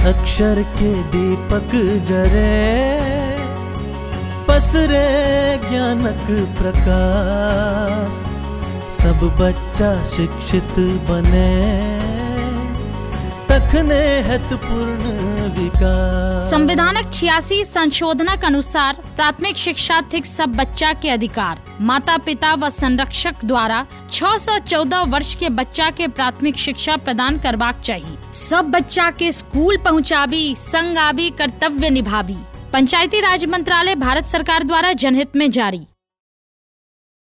अक्षर के दीपक जरे, पसरे ज्ञानक प्रकाश, सब बच्चा शिक्षित बने, तखने हेतुपूर्ण विकास। संविधानक 86 संशोधनक अनुसार प्राथमिक शिक्षा थिक सब बच्चा के अधिकार माता पिता व संरक्षक द्वारा 6 से 14 वर्ष के बच्चा के प्राथमिक शिक्षा प्रदान करबाक चाहिए। सब बच्चा के स्कूल पहुँचाबी, संग आबी, कर्तव्य निभाबी। पंचायती राज मंत्रालय भारत सरकार द्वारा जनहित में जारी।